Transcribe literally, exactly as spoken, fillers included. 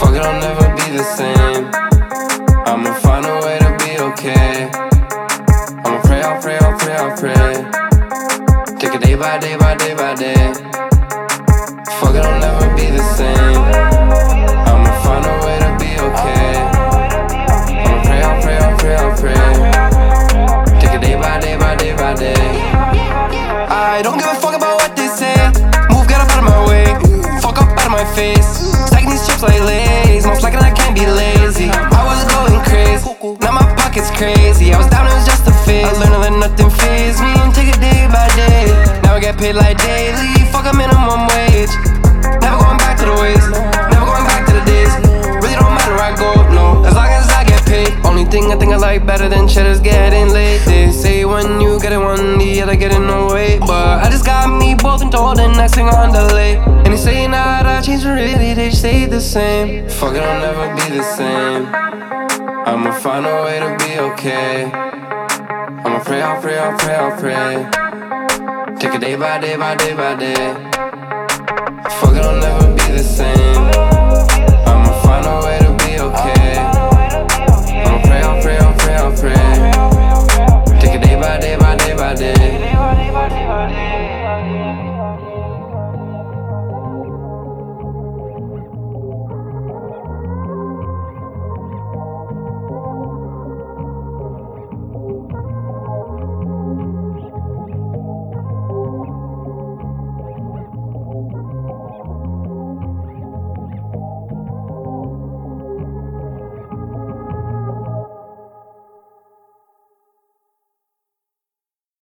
Fuck it, I'll never be the same. I'ma find a way to be okay. I'ma pray, I'll pray, I'll pray, I'll pray. Take it day by day by day by day. Fuck it, I'll never be the same. I'ma find a way to be okay. I'ma pray, I'll pray, I'll pray, I'll pray. Take it day by day by day by day. I don't give a fuck about what they say. Move, get up out of my way. Fuck up out of my face. Stacking these chips like Lay's. Most likely I can't be lazy. I was going crazy, now my pocket's crazy. I was down, it was just a phase. I learned to let nothing faze me and take it day by day. Now I get paid like daily. Fuck a minimum wage. Never going back to the ways. Never going back to the days. Really don't matter where I go, no, as long as I get paid. Only thing I think I like better than shit is getting late. They say when you get it one, the other get in the way. But I just got me both and told the next thing on delay. And they say nah, I changed, but really they stay the same. Fuck it, I'll never be the same. I'ma find a way to be okay. I'ma pray, I'll pray, I'll pray, I'll pray. Take it day by day by day by day. Fuck it, I'll